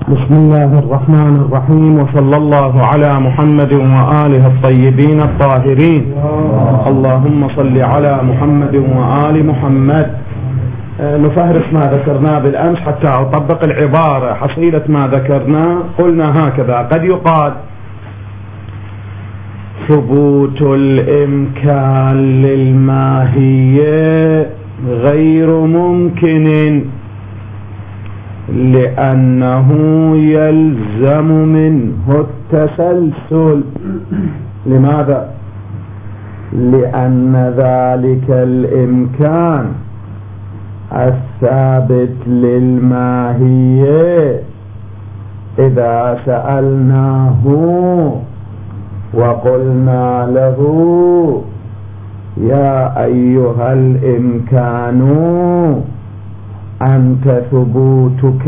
بسم الله الرحمن الرحيم، وصلى الله على محمد وآله الطيبين الطاهرين. اللهم صل على محمد وآل محمد. نفهرس ما ذكرناه بالأمس حتى أطبق العبارة حصيلة ما ذكرناه. قلنا هكذا: قد يقال ثبوت الإمكان للماهية غير ممكن لأنه يلزم منه التسلسل. لماذا؟ لأن ذلك الإمكان الثابت للماهية إذا سألناه وقلنا له يا أيها الإمكان أنت ثبوتك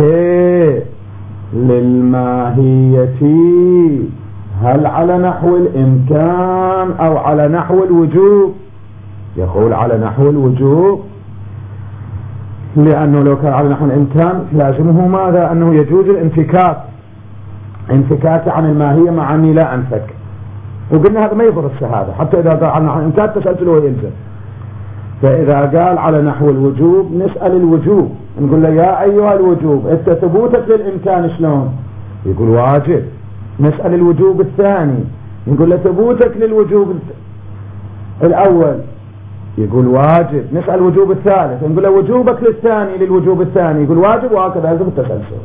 للماهية هل على نحو الإمكان أو على نحو الوجوب؟ يقول على نحو الوجوب، لأنه لو كان على نحو الإمكان لازمه ماذا؟ أنه يجوز انفكاك عن الماهية مع أني لا أنفك. وقلنا هذا ما يضر الشهادة، حتى إذا قال على نحو الإمكان تسلسله يلزم. فإذا قال على نحو الوجوب نسأل الوجوب، نقول له يا أيها الوجوب أنت ثبوتك للإمكان شلون؟ يقول واجب. نسأل الوجوب الثاني، نقول له ثبوتك للوجوب الأول، يقول واجب. نسأل الوجوب الثالث، نقول له وجوبك للوجوب الثاني، يقول واجب، وهكذا يلزم التسلسل.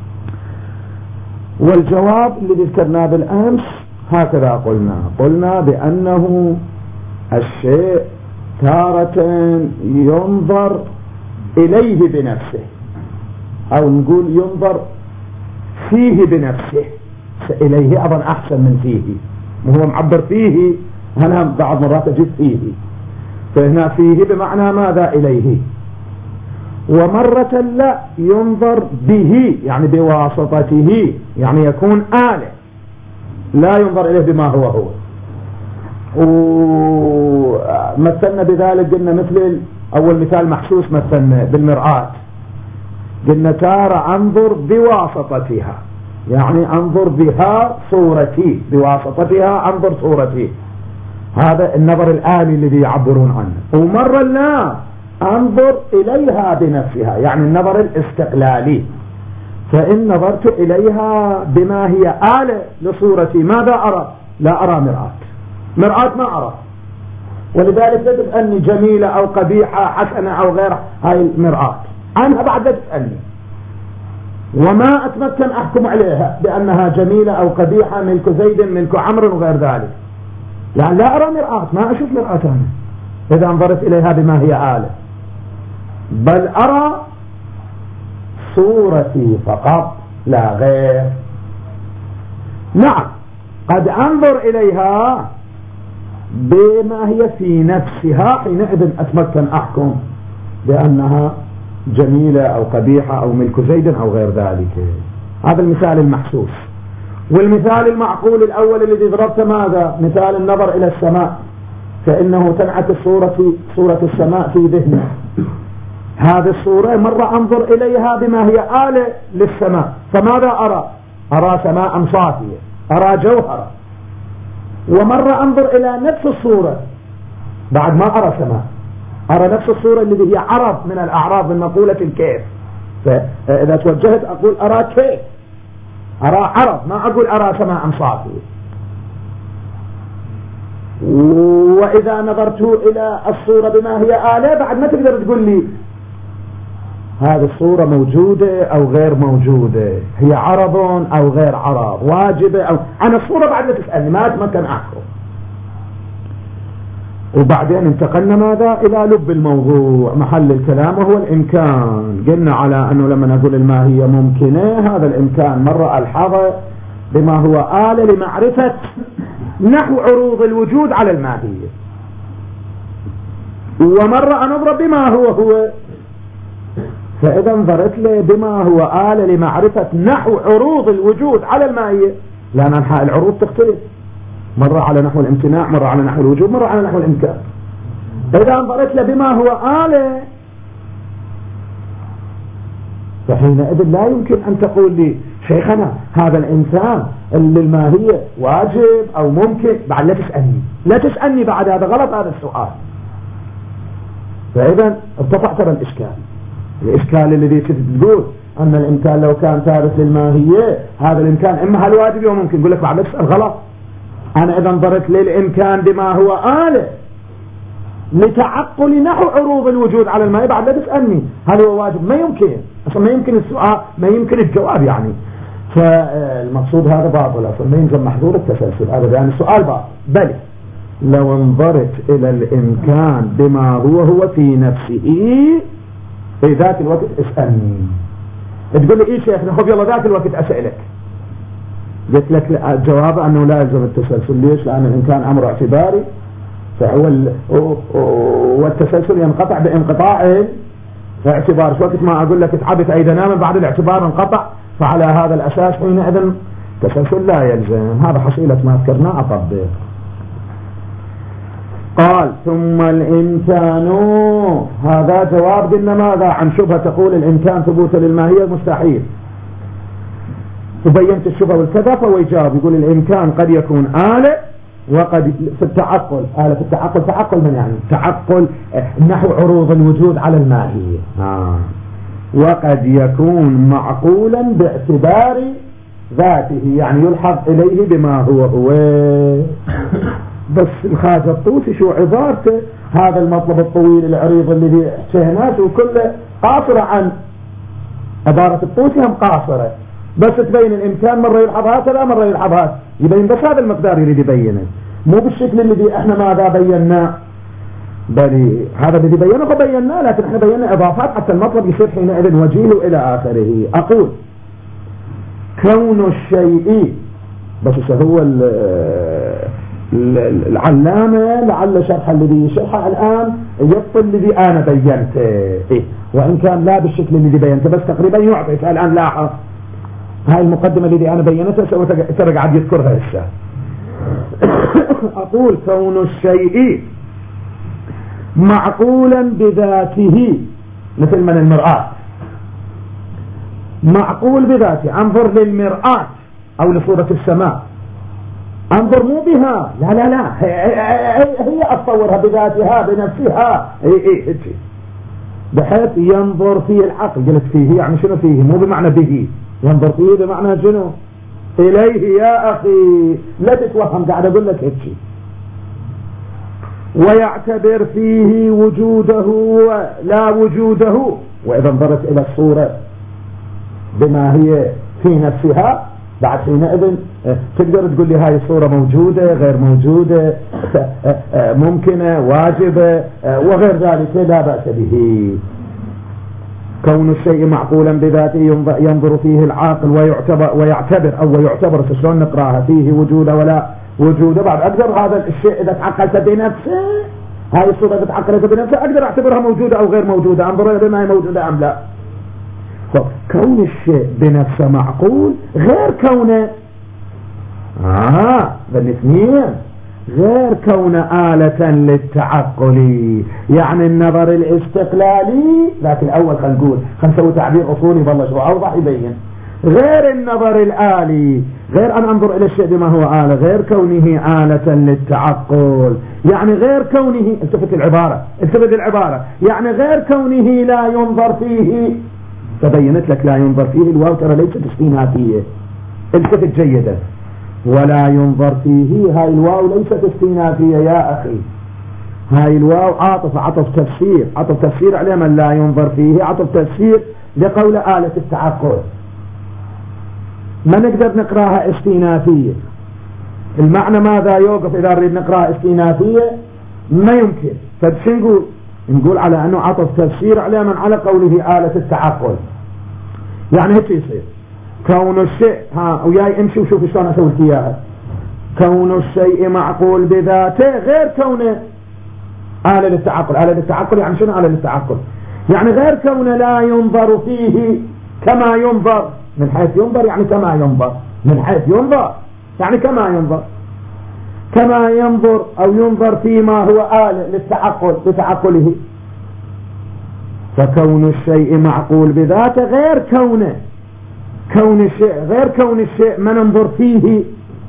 والجواب اللي ذكرناه بالأمس هكذا قلنا بأنه الشيء تارة ينظر إليه بنفسه، أو نقول ينظر فيه بنفسه. إليه أظن أحسن من فيه، وهو معبر فيه، أنا بعض مرات أجيب فيه، فهنا فيه بمعنى ماذا؟ إليه. ومرة لا، ينظر به يعني بواسطته، يعني يكون آلة، لا ينظر إليه بما هو. ومثلنا بذلك، قلنا مثل أول مثال محسوس مثلنا بالمرآة، قلنا تارة أنظر بواسطتها، يعني أنظر بها صورتي، بواسطتها أنظر صورتي، هذا النظر الآلي الذي يعبرون عنه. ومرة لا، أنظر إليها بنفسها، يعني النظر الاستقلالي. فإن نظرت إليها بما هي آلة لصورتي ماذا أرى؟ لا أرى مرآة ما أرى. ولذلك لا تسألني جميلة أو قبيحة حسنة أو غيرها، هاي المرآة عنها بعد لا تسألني، وما أتمكن أحكم عليها بأنها جميلة أو قبيحة، ملك زيد ملك عمرو وغير ذلك. يعني لا أرى مرآة، ما أشوف مرآة أنا إذا انظرت إليها بما هي آلة، بل أرى صورتي فقط لا غير. نعم، قد أنظر إليها بما هي في نفسها، حينئذ أتمكن أحكم بأنها جميلة أو قبيحة أو ملك زيد أو غير ذلك. هذا المثال المحسوس. والمثال المعقول الأول الذي ضربته ماذا؟ مثال النظر إلى السماء، فإنه تنعت صورة السماء في ذهنه. هذه الصورة مرة أنظر إليها بما هي آلة للسماء، فماذا أرى؟ أرى سماء صافية، أرى جوهرة. ومرة أنظر إلى نفس الصورة بعد ما أرى سماء، أرى نفس الصورة التي هي عرض من الأعراض المقولة الكيف. فإذا توجهت أقول أرى كيف، أرى عرض، ما أقول أرى سماء صافية. وإذا نظرت إلى الصورة بما هي آلة بعد ما تقدر تقول لي هذه الصورة موجودة أو غير موجودة، هي عرض أو غير عرض، واجبة أو عن الصورة بعد ما تسألني ما أتمكن أحكم. وبعدين انتقلنا ماذا؟ إلى لب الموضوع، محل الكلام وهو الإمكان. قلنا على أنه لما نقول الماهية ممكنة، هذا الإمكان مرة ألحظه بما هو آلة لمعرفة نحو عروض الوجود على الماهية، ومرة أنظر بما هو. فإذا انظرت لي بما هو آلة لمعرفة نحو عروض الوجود على الماهية، لأن أنحاء العروض تختلف، مرة على نحو الامتناع، مرة على نحو الوجود، مرة على نحو الإمكان. إذا انظرت له بما هو آلة فحينئذ لا يمكن أن تقول لي شيخنا هذا الإنسان اللي الماهية واجب أو ممكن، بعد لا تسألني بعد هذا غلط هذا السؤال. فإذا ارتفع ترى الإشكال الذي تقول أن الإمكان لو كان ثابت للماهية هذا الإمكان إما هل واجب أو ممكن، يقول لك بعد اسأل غلط. أنا إذا نظرت للإمكان بما هو آلة لتعقل نحو عروض الوجود على الماء، بعد لا تسألني هل هو واجب، ما يمكن أصلا، ما يمكن السؤال، ما يمكن الجواب يعني. فالمقصود هذا باطل أصلا، ما يلزم محظور التسلسل هذا، يعني السؤال باطل. بل لو انظرت إلى الإمكان بما هو في نفسه في ذات الوقت اسألني. تقول لي إيه شيخنا خب يلا ذات الوقت أسألك، قلت لك الجواب أنه لا يلزم التسلسل. ليش؟ لأن الإمكان أمر اعتباري، والتسلسل ينقطع بانقطاع اعتبار. وقت ما أقول لك تعبت أي دنام بعد الاعتبار انقطع، فعلى هذا الأساس حينئذ التسلسل لا يلزم. هذا حصيلة ما ذكرناه أطبق. قال ثم الإمكان، هذا جواب قلنا ماذا عن شبهة تقول الإمكان ثبوت للماهية مستحيل، وبينت الشبهة والكذا، فهو يجاوب يقول الإمكان قد يكون آلة، وقد في التعقل آلة، في التعقل تعقل من يعني تعقل نحو عروض الوجود على الماهية، وقد يكون معقولا باعتبار ذاته، يعني يلحظ إليه بما هو بس الخاجة الطوسي شو عبارته، هذا المطلب الطويل العريض الذي احتهناته كله قاصرة عن عبارة الطوسي، هم قاصرة بس تبين الإمكان مرة يلحظ هكذا مرة يلحظ هكذا، يبين بس هذا المقدار يريد يبينه، مو بالشكل الذي احنا ماذا بيناه، بل هذا الذي بينه فبيناه، لكن احنا بينا إضافات حتى المطلب يصير حينئذ وجيه إلى آخره. أقول كون الشيء، بس هو العلامة لعل شرح الذي يشرحه الآن يبطل الذي أنا بينته، وإن كان لا بالشكل الذي بينته بس تقريبا يعطيك. الآن لاحظ هاي المقدمة الذي أنا بينتها ترى قاعد يذكرها هسه. أقول كون الشيء معقولا بذاته مثل من المرآة، معقول بذاته، انظر للمرآة أو لصورة السماء، انظر مو بها، لا لا لا، هي اتصورها بذاتها بنفسها، بحيث ينظر فيه العقل. قلت فيه يعني شنو فيه، مو بمعنى به، ينظر فيه بمعنى شنو إليه. يا أخي لا تتوهم، قاعد أقول لك هيك شيء. ويعتبر فيه وجوده لا وجوده، وإذا انظرت إلى الصورة بما هي في نفسها بعد حينئذ تقدر تقول لي هاي الصورة موجودة غير موجودة، ممكنة واجبة وغير ذلك، لا بأس به. كون الشيء معقولا بذاته ينظر فيه العاقل ويعتبر أو يعتبر شلون نقراها فيه وجوده ولا وجوده. بعد أقدر هذا الشيء إذا تعقلت بنفسه، هاي الصورة إذا تعقلت بنفسه أقدر أعتبرها موجودة أو غير موجودة، أنظر إلى ما هي موجودة أم لا. كون الشيء بنفسه معقول غير كونه بالاثنين، غير كون آلة للتعقل، يعني النظر الاستقلالي. لكن الأول خلينا نقول نسوي تعبير أصولي والله شو أوضح يبين. غير النظر الآلي، غير أن أنظر إلى الشيء بما هو آلة، غير كونه آلة للتعقل، يعني غير كونه، التفت العبارة، يعني غير كونه لا ينظر فيه. تبينت لك لا ينظر فيه، الواو ترى ليست استئنافية، التفت جيدا، ولا ينظر فيه، هاي الواو ليست استئنافية يا أخي، هاي الواو عطف تفسير على من لا ينظر فيه، عطف تفسير لقول آلة التعقل. ما نقدر نقراها استئنافية، المعنى ماذا يوقف إذا نريد نقراها استئنافية؟ ما يمكن. فبش نقول على أنه عطف تفسير على من على قوله آلة التعقل، يعني هيك يصير كون الشيء، وياي امشي وشوف شلون اسوي لك اياها. كون الشيء معقول بذاته غير كونه آلة للتعقل. آلة للتعقل يعني شنو آلة للتعقل؟ يعني غير كونه لا ينظر فيه كما ينظر، من حيث ينظر يعني كما ينظر، من حيث ينظر يعني كما ينظر، كما ينظر أو ينظر فيما هو آلة للتعقل بتعقله. فكون الشيء معقول بذاته غير كون الشيء غير كون الشيء ما ننظر فيه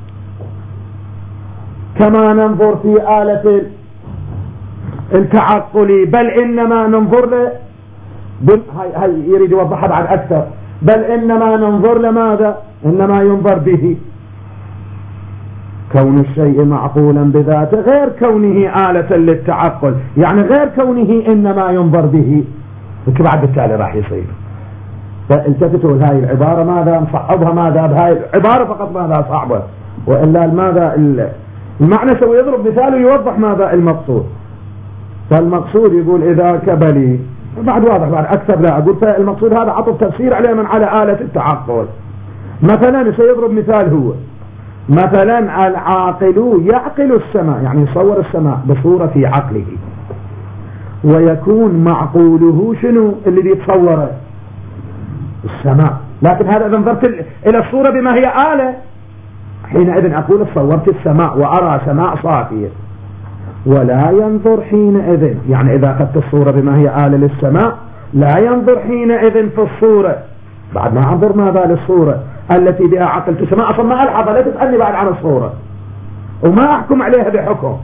كما ننظر في آلة التعقل، بل إنما ننظر له هاي يريد يوضحها بعد أكثر، بل إنما ننظر لماذا؟ إنما ينظر به. كون الشيء معقولا بذاته غير كونه آلة للتعقل، يعني غير كونه إنما ينظر به. بعد بالتالي راح يصير. فالتفتوا لهاي العبارة ماذا نصعبها، ماذا بهاي العبارة فقط ماذا صعبة، وإلا ماذا المعنى سوى يضرب مثال ويوضح ماذا المقصود. فالمقصود يقول إذا كبلي بعد واضح بعد أكثر لا أقول، فالمقصود هذا عطف تفسير عليه من على آلة التعقل. مثلا سيضرب مثال هو مثلا العاقل يعقل السماء، يعني يصور السماء بصورة في عقله، ويكون معقوله شنو اللي يتصوره؟ السماء. لكن هذا إذا نظرت إلى الصورة بما هي آلة، حينئذ أقول صورت السماء وأرى سماء صافية، ولا ينظر حينئذ، يعني إذا أخذت الصورة بما هي آلة للسماء لا ينظر حينئذ في الصورة، بعد ما أنظر ماذا للصورة التي بها عقلت السماء، أصلا ما ألحظ، لا تسألني بعد عن الصورة وما أحكم عليها بحكم،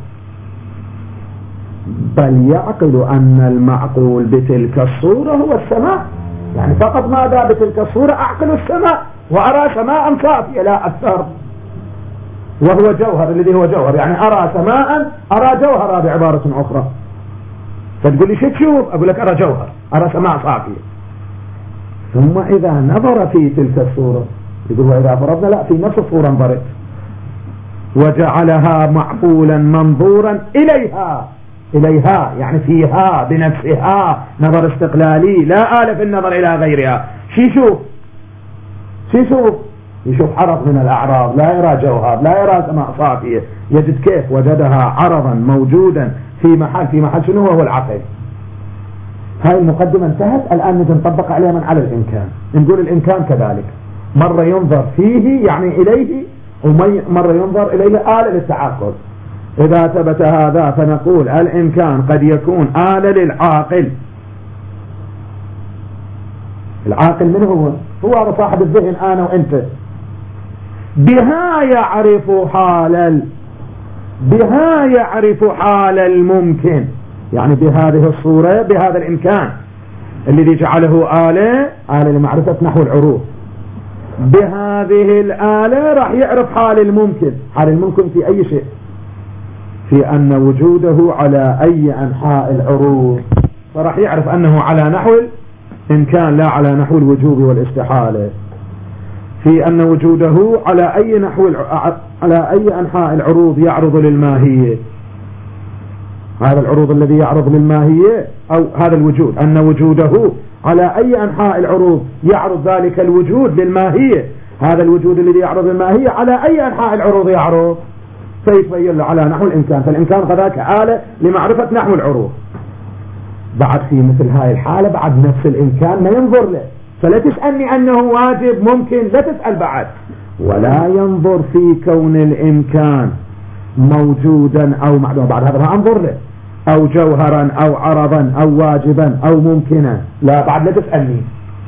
بل يعقل أن المعقول بتلك الصورة هو السماء، يعني فقط ماذا بتلك الصورة أعقل السماء وأرى سماء صافية لا أكثر، وهو جوهر الذي هو جوهر، يعني أرى سماء أرى جوهر بعبارة أخرى. فتقول لي شو تشوف؟ أقول لك أرى جوهر، أرى سماء صافية. ثم إذا نظر في تلك الصورة يقول وإذا فرضنا لا في نفس الصورة انظرت وجعلها معقولا منظورا إليها يعني فيها بنفسها، نظر استقلالي لا آلة في النظر إلى غيرها. يشوف عرض من الأعراض، لا يرى جوهر، لا يرى سماء صافية، يجد كيف وجدها عرضا موجودا في محل شنو هو العقل. هاي المقدمة انتهت، الآن نجي نطبق عليها من على الإمكان. نقول الإمكان كذلك مرة ينظر فيه يعني إليه، ومرة ينظر إليه آلة للتعقل. إذا ثبت هذا فنقول الإمكان قد يكون آلة للعاقل. العاقل من هو؟ هو صاحب الذهن أنا وأنت. بها يعرف حال الممكن، يعني بهذه الصورة بهذا الإمكان الذي جعله آلة لمعرفة نحو العروض، بهذه الآلة راح يعرف حال الممكن في أي شيء، في أن وجوده على أي أنحاء العروض، فراح يعرف أنه على نحو الإمكان لا على نحو الوجوب والاستحالة، في أن وجوده على أي أنحاء العروض يعرض للماهية. هذا العروض الذي يعرض للماهية أو هذا الوجود، أن وجوده على أي أنحاء العروض يعرض ذلك الوجود للماهية، هذا الوجود الذي يعرض للماهية على أي أنحاء العروض يعرض، فيتبين له على نحو الإمكان، فالإمكان كذاك آلة لمعرفة نحو العروض. بعد في مثل هاي الحالة بعد نفس الإمكان ما ينظر له، فلا تسألني أنه واجب ممكن، لا تسأل بعد، ولا ينظر في كون الإمكان موجودا أو معدوما، بعد هذا ما أنظر له، أو جوهرا أو عرضا أو واجبا أو ممكنا، لا بعد لا تسألني.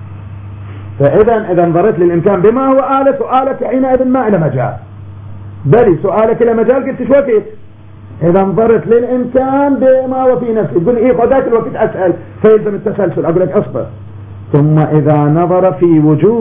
فإذا نظرت للإمكان بما هو آلة، سؤالك حينئذ ما إلى مجال، بل سؤالك إلى مجال قلت شو وقت إذا نظرت للإمكان بما هو في نفسه. تقول إيه فذاك الوقت أسأل فيلزم التسلسل، أقول لك أصبر. ثم إذا نظر في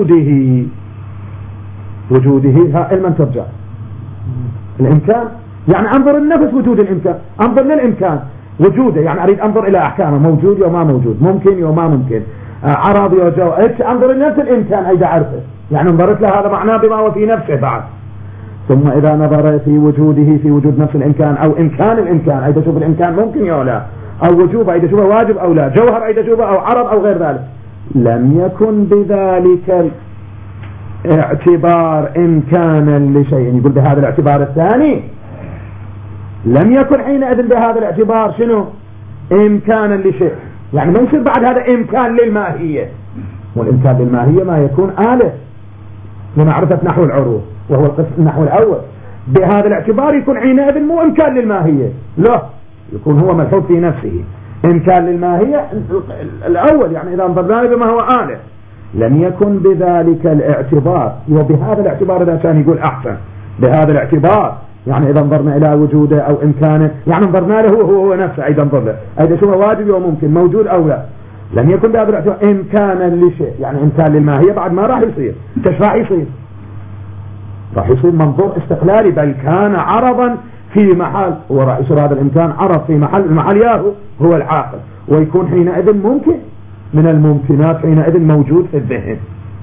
وجوده ها علما ترجع الإمكان، يعني أنظر النفس وجود الإمكان، أنظر للإمكان وجوده، يعني أريد أنظر إلى أحكامه، موجود وما موجود، ممكن وما ممكن، عرض وجو، أنظر لنفس الإمكان أيضا أعرفه، يعني نظرت له هذا معناه بما هو في نفسه بعد. ثم إذا نظر في وجوده في وجود نفس الإمكان أو إمكان الإمكان، أيضا شوف الإمكان ممكن أو لا، أو وجوب أيضا شوفه واجب أو لا، جوهر أيضا شوفه أو عرض أو غير ذلك، لم يكن بذلك اعتبار إمكانا لشيء. يقول بهذا الاعتبار الثاني لم يكن حينئذ بهذا الاعتبار شنو إمكانا لشيء، يعني ما يصير بعد هذا إمكان للماهية، والإمكان للماهية ما يكون آلة لمعرفة نحو العروض وهو القسم النحو الأول. بهذا الاعتبار يكون حينئذ مو إمكان للماهية، لا، يكون هو ملحوظ في نفسه، إمكان للماهية الأول، يعني إذا انظرنا بما هو آله لم يكن بذلك الاعتبار، وبهذا الاعتبار إذا كان يقول أحسن بهذا الاعتبار، يعني إذا انظرنا إلى وجوده أو إمكانه، يعني انظرنا له هو نفسه أيضا انظر له أيضا شو واجب وممكن موجود أو لا، لم يكن بهذا الاعتبار إمكانا لشيء، يعني إمكان للماهية بعد ما راح يصير. ايش راح يصير؟ راح يصير منظور استقلالي، بل كان عرضا في محل، وراح يصير هذا الإمكان عرض في محل، المحل ياهو هو العاقل، ويكون حينئذ ممكن من الممكنات، حينئذ موجود في الذهن،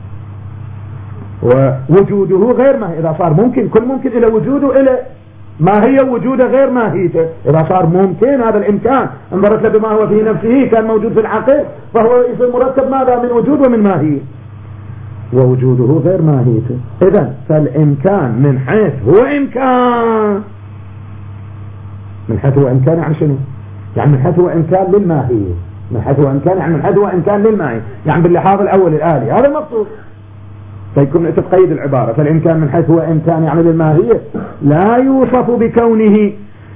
ووجوده غير ما إذا صار ممكن، كل ممكن إلى وجوده إلى ما هي وجوده غير ماهيته. إذا صار ممكن هذا الإمكان انظرت له بما هو في نفسه كان موجود في العقل، فهو يصير مركب ماذا من وجود ومن ماهية، ووجوده غير ماهيته. إذن فالإمكان من حيث هو إمكان، من حيث هو إمكان يعني شنو؟ يعني من حيث هو إمكان للماهية، من حيث هو إمكان يعني من حيث هو إمكان للماهية، يعني باللحاظ الأول الآلي، هذا المقصود. فيكون تقيد العبارة، فالإمكان من حيث هو إمكان يعني للماهية لا يوصف بكونه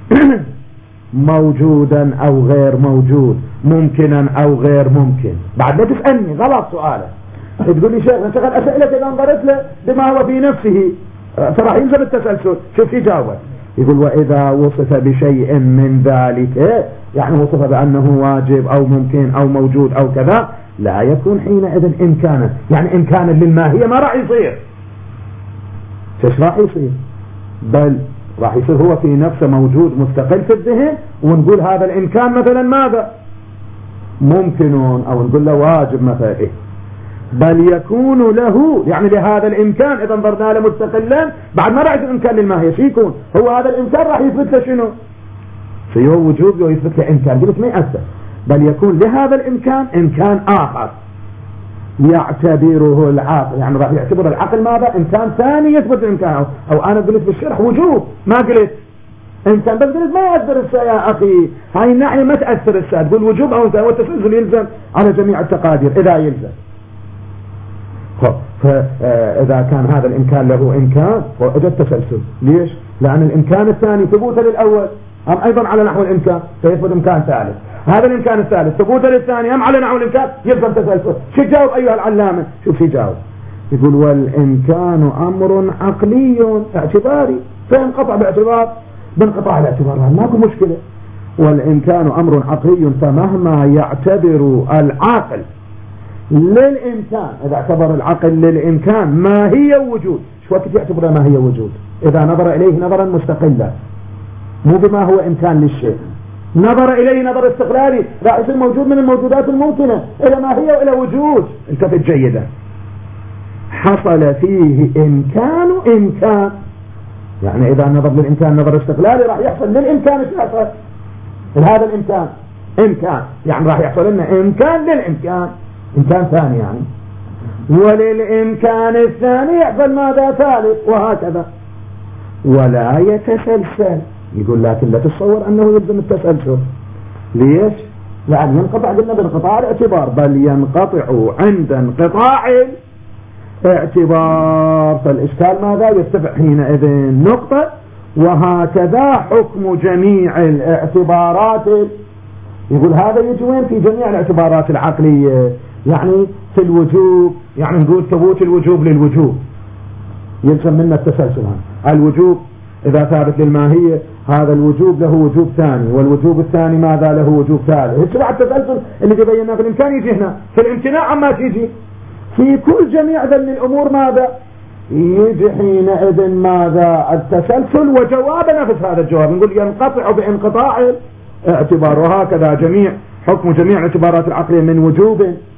موجودا أو غير موجود، ممكنا أو غير ممكن. بعد لا تسألني غلط سؤالك، تقول لي شيخ انشغل أسئلة إذا انظرت له بما هو في نفسه فراح ينزل التسلسل. شوف يجاوب، يقول وإذا وصف بشيء من ذلك، يعني وصف بأنه واجب أو ممكن أو موجود أو كذا، لا يكون حينئذ إمكانا، يعني إمكانا للماهية ما راح يصير. ايش راح يصير؟ بل راح يصير هو في نفسه موجود مستقل في الذهن، ونقول هذا الإمكان مثلا ماذا؟ ممكن، أو نقول له واجب مثلا، بل يكون له يعني لهذا الإمكان إذا انظرنا له مستقلا بعد ما راح يصير إمكان للماهية. شو يكون؟ هو هذا الإمكان راح يثبت له شنو؟ فيه وجود ويثبت له إمكان، قلت ما يأثر، بل يكون لهذا الإمكان إمكان آخر يعتبره العقل، يعني راح يعتبر العقل ماذا؟ إمكان ثاني يثبت إمكانه. أو أنا قلت بالشرح وجود، ما قلت إمكان، بس قلت ما يأثر يا أخي، هاي الناحية ما تأثر الساد، قل وجوب أو إمكان، والتسلسل يلزم على جميع التقادير إذا يلزم. فإذا كان هذا الإمكان له إمكان وإجا التسلسل، ليش؟ لأن الإمكان الثاني ثبوته للأول أم أيضا على نحو الإمكان فيثبت إمكان ثالث، هذا الإمكان الثالث ثبوته للثاني أم على نحو الإمكان يلزم تسلسل. شو جاوب أيها العلامة؟ شوف يجاوب، يقول والإمكان أمر عقلي اعتباري، فينقطع باعتبار بانقطاع الاعتبار، ماكو مشكلة. والإمكان أمر عقلي، فمهما يعتبر العاقل للإمكان، إذا اعتبر العقل للإمكان ما هي وجود، شو وقت يعتبر ما هي وجود؟ إذا نظر إليه نظرا مستقلا، مو بما هو إمكان للشيء، نظر إليه نظر استقلالي، راح يصير موجود من الموجودات الممكنة إلى ما هي وإلى وجود. التفت جيدا، حصل فيه إمكان، يعني إذا نظر للإمكان نظر استقلالي راح يحصل للإمكان يحصل هذا الإمكان إمكان، يعني راح يحصل لنا إمكان للإمكان، إمكان ثاني يعني، وللإمكان الثاني يحصل ماذا؟ ثالث، وهكذا ولا يتسلسل. يقول لكن لا تتصور أنه يلزم التسلسل، ليش؟ لأن ينقطع، قلنا بانقطاع الاعتبار، بل ينقطع عند انقطاع الاعتبار. فالإشكال ماذا؟ يرتفع حينئذ نقطة. وهكذا حكم جميع الاعتبارات، يقول هذا يجي وين؟ في جميع الاعتبارات العقلية، يعني في الوجوب، يعني نقول ثبوت الوجوب للوجوب يلزم منا التسلسل. الوجوب إذا ثابت للماهية هذا الوجوب له وجوب ثاني، والوجوب الثاني ماذا؟ له وجوب ثالث. يتبع التسلسل اللي بيناه في الإمكان يجي هنا في الامتناع، عما تيجي في كل جميع ذا من الأمور ماذا؟ يجي حينئذ ماذا؟ التسلسل. وجواب نفس هذا الجواب نقول ينقطع بانقطاع اعتبار. وهكذا حكم جميع الاعتبارات العقلية من وجوب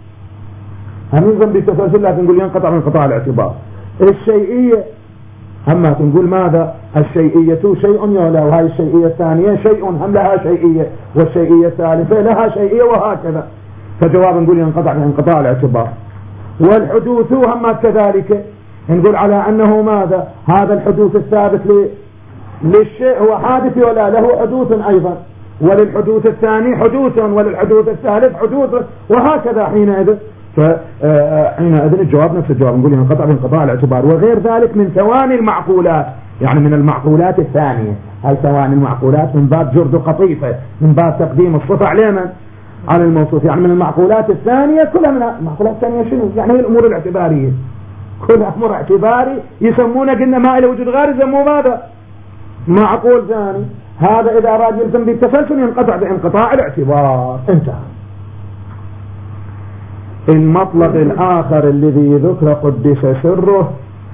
هم يلزم بالتسلسل، لكن نقول ينقطع بانقطاع الاعتبار. الشيئية أما تنقول ماذا؟ الشيئية شيء يولى، وهذه الشيئية الثانية شيء هم لها شيئية، والشيئية الثالثة لها شيئية، وهكذا. فجواب نقول ينقطع بانقطاع الاعتبار. والحدوث هم كذلك، نقول على أنه ماذا؟ هذا الحدوث الثابت للشيء هو حادث ولا له حدوث أيضا، وللحدوث الثاني حدوث، وللحدوث الثالث حدوث، وهكذا. حينئذ الجواب نفس الجواب، نقول ينقطع بانقطاع الاعتبار. وغير ذلك من ثواني المعقولات، يعني من المعقولات الثانية. هاي ثواني المعقولات من باب جرد قطيفة، من باب تقديم الصفة على من؟ على الموصوف. يعني من المعقولات الثانية كلها من المعقولات الثانية شنو؟ يعني هي الأمور الاعتبارية كلها أمور اعتباري يسمونه قلنا ما إلى وجود غير يسموه ماذا؟ معقول ثاني. هذا إذا أراد يلزم بالتسلسل ينقطع بانقطاع الاعتبار. انتهى. المطلب الآخر الذي ذكر قدس سره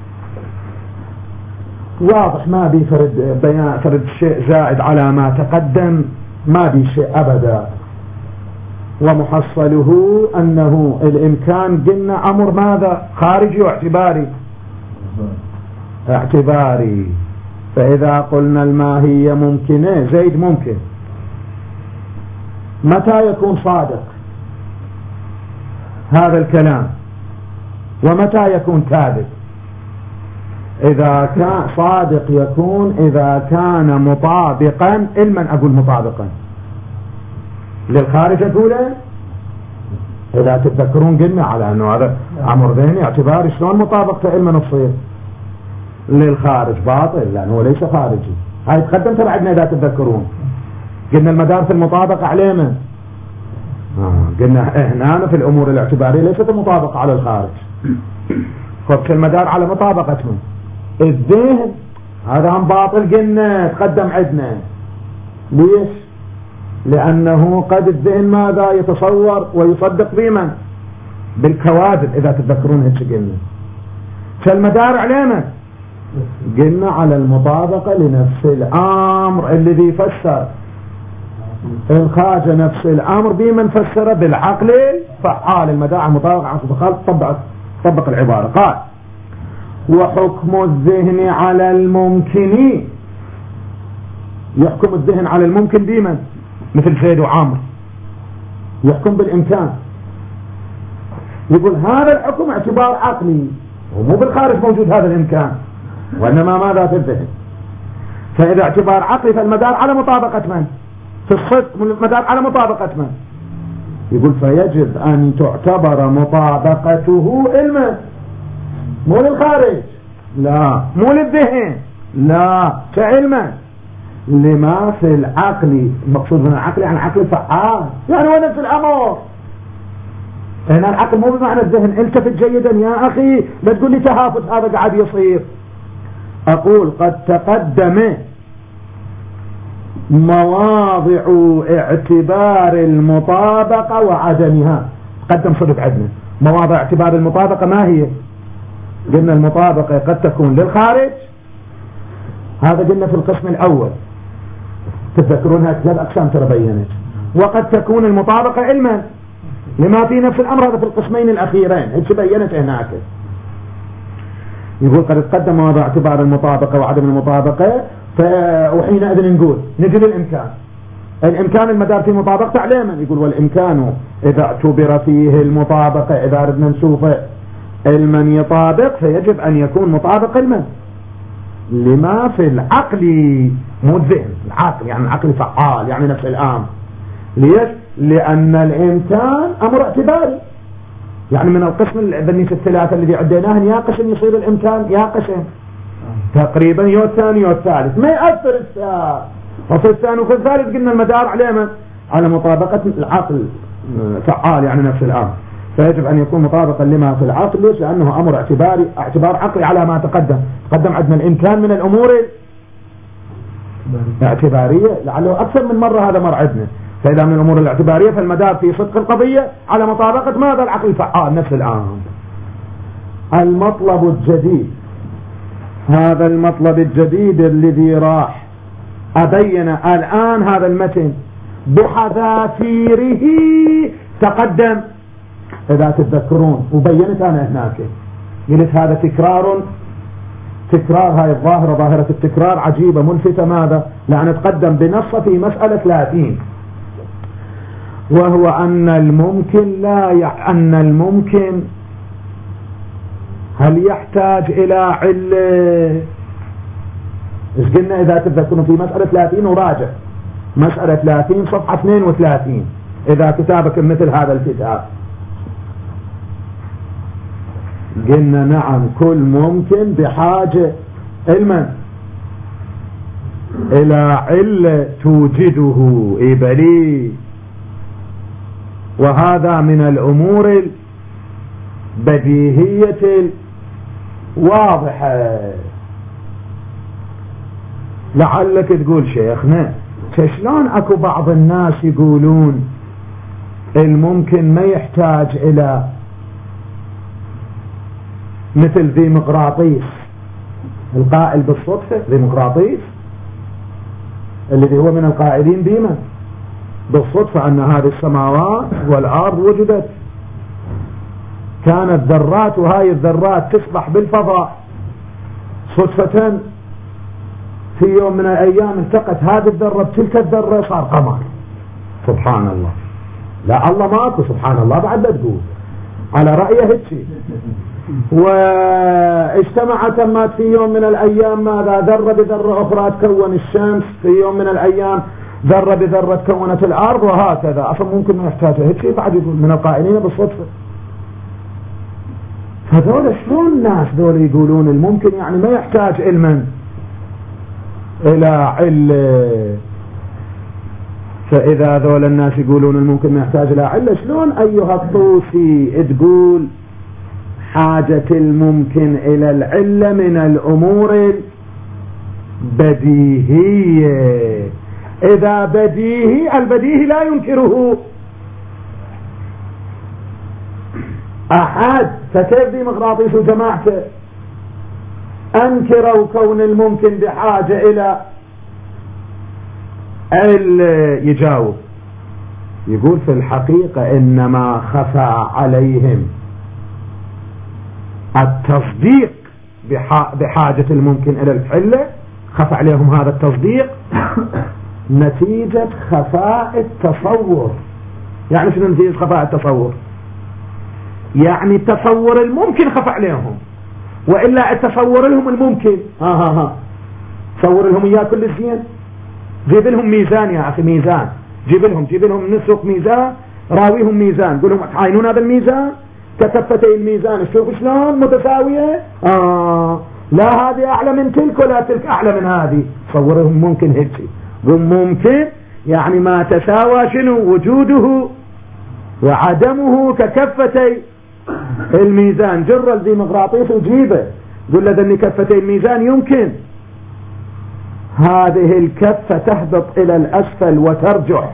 واضح، ما بي فرد شيء زائد على ما تقدم، ما بي شيء أبدا، ومحصله أنه الإمكان قلنا أمر ماذا؟ خارجي واعتباري. اعتباري. فإذا قلنا الماهية ممكنة، زيد ممكن، متى يكون صادق هذا الكلام ومتى يكون كاذب؟ إذا كان صادق يكون إذا كان مطابقا، علما أقول مطابقا للخارج، أقول إذا تتذكرون قلنا على أنه هذا أمر ذهني اعتباري، شلون مطابقته علما تصير للخارج باطل لأنه ليس خارجي. هاي تقدم ترى عندنا إذا تتذكرون قلنا المدار في المطابقة عليه من قلنا هنا في الأمور الاعتبارية ليست المطابقة على الخارج، خبك المدار على مطابقة من الذهن، هذا هم باطل قلنا تقدم عندنا. ليش؟ لأنه قد الذهن ماذا يتصور ويصدق بمن؟ بالكواذب إذا تتذكرون هيك قلنا. فالمدار علينا قلنا على المطابقة لنفس الأمر الذي يفسر الخارج نفس الأمر بمن فسر بالعقل فعال. المدار على المطابقة عن طبق العبارة. قال وحكم الذهن على الممكن، يحكم الذهن على الممكن بمن؟ مثل زيد وعامر يحكم بالإمكان، يقول هذا الحكم اعتبار عقلي ومو بالخارج موجود هذا الإمكان، وإنما ماذا في الذهن. فإذا اعتبار عقلي فالمدار على مطابقة من؟ في الصدق المدار على مطابقة من؟ يقول فيجب أن تعتبر مطابقته علما، مو للخارج، لا مو للذهن، لا كعلما، لما في العقل. المقصود من العقل يعني عقل فعال، يعني هو نفس الأمر. هنا العقل مو بمعنى الذهن. التفت جيدا يا أخي، لا تقول لي تهافت هذا قاعد يصير. أقول قد تقدم مواضع اعتبار المطابقة وعدمها. قدم صدق عندنا مواضع اعتبار المطابقة ما هي؟ قلنا المطابقة قد تكون للخارج، هذا قلنا في القسم الأول تذكرونها 3 أقسام ترى بينت. وقد تكون المطابقة علما لما في نفس الأمر، هذا في القسمين الأخيرين هيك بينت هناك. يقول قد تقدم مواضع اعتبار المطابقة وعدم المطابقة، وحينئذ نقول نجي للإمكان. الإمكان المدار في مطابقة علما، يقول والإمكان إذا اعتبر فيه المطابقة، إذا ردنا نشوفه علما يطابق فيجب أن يكون مطابق علما لما في العقل، مو الذهن، العقل يعني العقل فعال يعني نفس الآن. ليش؟ لأن الإمكان أمر اعتباري، يعني من القسم الذنيس الثلاثة الذي عديناه يا قسم يصير الإمكان يا قسم تقريبا يو الثاني يو الثالث، ما يأثر الثالث. وفي الثاني وفي الثالث قلنا المدار عليه على مطابقة العقل فعال يعني نفس الأمر، فيجب أن يكون مطابقا لما في العقل. ليش؟ لأنه أمر اعتباري، اعتبار عقلي على ما تقدم عندنا الإمكان من الأمور الاعتبارية، لعله أكثر من مرة هذا مر عندنا. فإذا من الأمور الاعتبارية فالمدار في صدق القضية على مطابقة ماذا؟ العقل الفعال نفس الآن. المطلب الجديد، هذا المطلب الجديد الذي راح أبين الآن هذا المتن بحذافيره تقدم إذا تتذكرون، وبينت أنا هناك قلت هذا تكرار هاي الظاهرة، ظاهرة التكرار عجيبة ملفتة. ماذا؟ لأن تقدم بنص في مسألة 30، وهو أن الممكن أن الممكن هل يحتاج إلى علة؟ إيش قلنا إذا تتذكرون في مسألة 30 وراجع مسألة 30 صفحة 32 إذا كتابك مثل هذا الكتاب، قلنا نعم كل ممكن بحاجة علما إلى علة توجده إبلي. وهذا من الأمور البديهية الواضحة. لعلك تقول شيخنا شلون اكو بعض الناس يقولون الممكن ما يحتاج الى مثل ذي مقراطيس القائل بالصدفة، ذي مقراطيس الذي هو من القائلين بما بالصدفة ان هذه السماوات والارض وجدت، كانت ذرات وهاي الذرات تسبح بالفضاء صدفة، في يوم من الايام التقت هذه الذرة بتلك الذرة صار قمر. سبحان الله. لا الله ماكو سبحان الله بعد لا تقول على رأيه هيك. واجتمعت تمات في يوم من الايام ماذا ذرة بذرة اخرى تكون الشمس، في يوم من الايام ذرة بذرة تكونت الارض، وهكذا. اصلا ممكن ما يحتاج هيك بعد يقول من القائلين بالصدفة. هذول شلون الناس ذول يقولون الممكن يعني ما يحتاج علما الى علة؟ فاذا ذول الناس يقولون الممكن ما يحتاج الى علة، شلون ايها الطوسي تقول حاجة الممكن الى العلة من الامور البديهية؟ اذا بديهي البديهي لا ينكره احد، فكيف ذي مغناطيس وجماعته انكروا كون الممكن بحاجة الى يجاوب؟ يقول في الحقيقة انما خفى عليهم التصديق بحاجة الممكن الى العلة، خفى عليهم هذا التصديق نتيجة خفاء التصور. يعني شنو نتيجة خفاء التصور؟ يعني تصور الممكن خفى عليهم، وإلا التصور لهم الممكن تصور لهم إياه كل الزين. جيب لهم ميزان يا أخي، ميزان، جيب لهم نسق ميزان، راويهم ميزان، قول لهم تعاينون هذا الميزان ككفتي الميزان شوف شلون متساوية، لا هذه أعلى من تلك ولا تلك أعلى من هذه. تصورهم ممكن هيك، قل ممكن يعني ما تساوى شنو وجوده وعدمه ككفتي الميزان. جر الديمقراطيس وجيبه، قل له ذني كفتي الميزان يمكن هذه الكفة تهبط إلى الأسفل وترجح،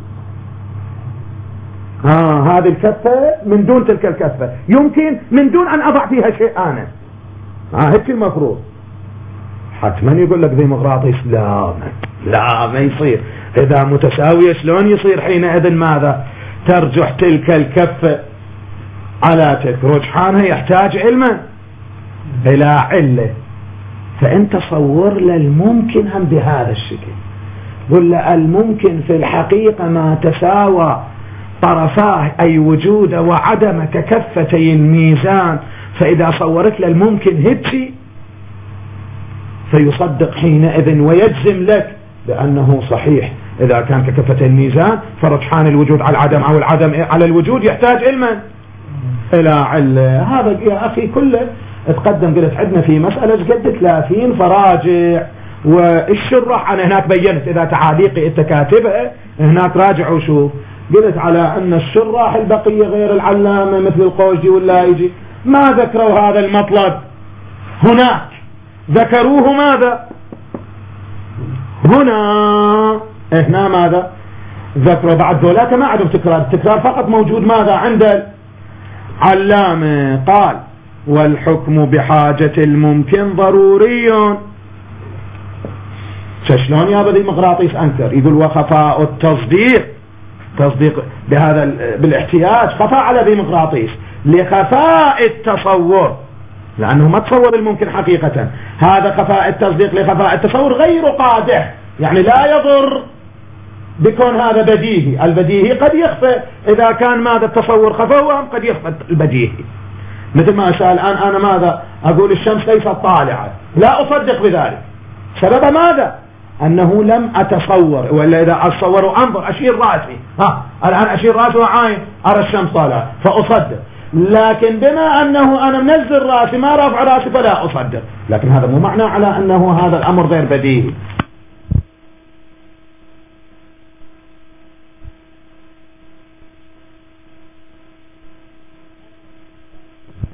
هذه الكفة من دون تلك الكفة يمكن من دون أن أضع فيها شيء أنا، هيك المفروض. حتما يقول لك ديمقراطيس لا ما يصير، إذا متساوية شلون يصير حينئذ ماذا ترجح تلك الكفة على تلك؟ رجحانها يحتاج علما إلى علة. فأنت صور للممكن هم بهذا الشكل، قل له الممكن في الحقيقة ما تساوى طرفاه أي وجود وعدم ككفتي الميزان، فإذا صورت للممكن هيك فيصدق حينئذ ويجزم لك بأنه صحيح. إذا كان ككفتي الميزان فرجحان الوجود على العدم أو العدم على الوجود يحتاج علما إلى علة. هذا يا أخي كله اتقدم، قلت عندنا في مسألة قد 30 فراجع، والشرح أنا هناك بينت إذا تعاليقي انت كاتبها هناك راجع وشوف، قلت على أن الشرح البقية غير العلامة مثل القوشي واللايجي ما ذكروا هذا المطلب، هناك ذكروه ماذا هنا ماذا ذكروا بعد ذولاك ما عندهم تكرار، التكرار فقط موجود ماذا عند العلامة. قال والحكم بحاجة الممكن ضروري. شلون يا بدي مغناطيس أنكر؟ يقول وخفاء التصديق، تصديق بهذا بالاحتياج خفاء على ذي مغناطيس لخفاء التصور، لأنه ما تصور الممكن حقيقة. هذا خفاء التصديق لخفاء التصور غير قادح، يعني لا يضر بكون هذا بديهي. البديهي قد يخفى إذا كان ماذا التصور خفى، وهم قد يخفى البديهي. مثل ما أسأل الآن أنا ماذا أقول الشمس ليست طالعة، لا أصدق بذلك. سبب ماذا؟ أنه لم أتصور، ولا إذا أتصور وأنظر أشير رأسي، الآن أشير رأسي وعاين أرى الشمس طالعة فأصدق، لكن بما أنه أنا منزل رأسي ما رافع رأسي فلا أصدق. لكن هذا مو معنى على أنه هذا الأمر غير بديهي.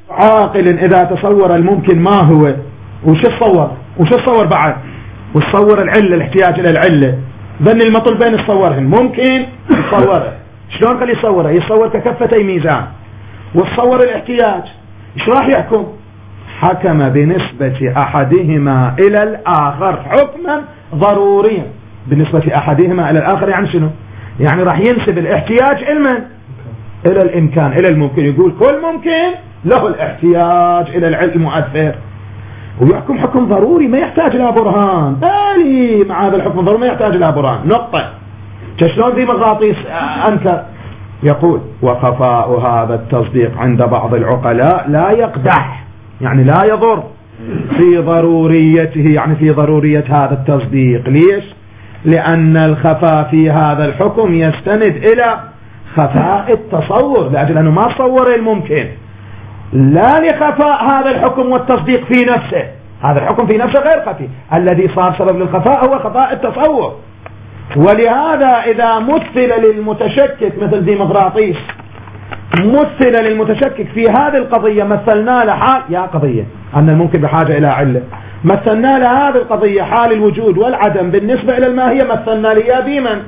عاقل إذا تصور الممكن ما هو وش تصور بعد وتصور العلة الاحتياج إلى العلة ذن المطلبين تصورهن ممكن يصوره شلون قال يصوره يصور ككفتي ميزان وتصور الاحتياج ايش راح يحكم حكم بنسبة أحدهما إلى الآخر حكما ضروريا بالنسبة أحدهما إلى الآخر يعني شنو يعني راح ينسب الاحتياج إلى الإمكان إلى الممكن يقول كل ممكن له الاحتياج إلى العلم المؤثر ويحكم حكم ضروري ما يحتاج إلى برهان بالي مع هذا الحكم الضروري ما يحتاج إلى برهان نقطة شلون ذي مغناطيس أنكر يقول وخفاء هذا التصديق عند بعض العقلاء لا يقدح يعني لا يضر في ضروريته يعني في ضرورية هذا التصديق ليش لأن الخفاء في هذا الحكم يستند إلى خفاء التصور لأجل أنه ما صور الممكن لا لخفاء هذا الحكم والتصديق في نفسه هذا الحكم في نفسه غير خفي الذي صار سبب للخفاء هو خفاء التصور ولهذا إذا مثل للمتشكك مثل ديمقراطيس مثل للمتشكك في هذه القضية مثلنا له حال يا قضية أن الممكن بحاجة إلى علة مثلنا له هذه القضية حال الوجود والعدم بالنسبة إلى الماهية مثلنا لها بمن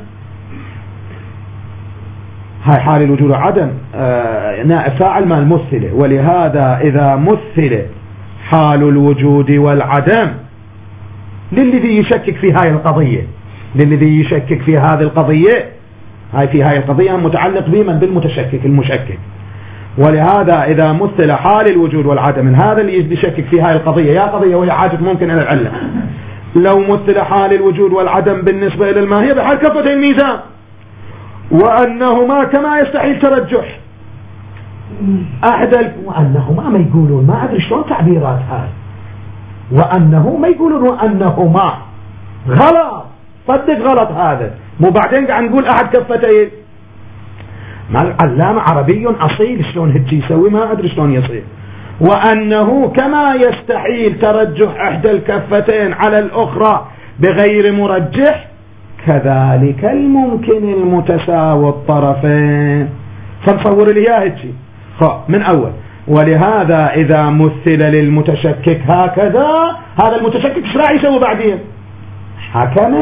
هاي حال الوجود والعدم نائب فاعل ما المثلة ولهذا إذا مثل حال الوجود والعدم للذي يشكك في هاي القضية للذي يشكك في هذه القضية هاي في هاي القضية متعلق بمن بالمتشكك المشكك ولهذا إذا مثل حال الوجود والعدم من هذا اللي يشكك في هاي القضية يا قضية وهي حاجة ممكن إلى العلة لو مثل حال الوجود والعدم بالنسبة إلى الماهية بحال كفة الميزان وأنهما كما يستحيل ترجح وأنهما ما يقولون ما أدري شلون تعبيرات هاي وأنه ما يقولون وأنهما غلط صدق غلط هذا مو بعدين قاعد نقول أحد كفتين ما العلامة عربي أصيل شلون هجي يسوي ما أدري شلون يصير وأنه كما يستحيل ترجح إحدى الكفتين على الأخرى بغير مرجح كذلك الممكن المتساوي الطرفين فنصور الإياه هجي من أول ولهذا إذا مثل للمتشكك هكذا هذا المتشكك ايش راح يسوي بعدين حكم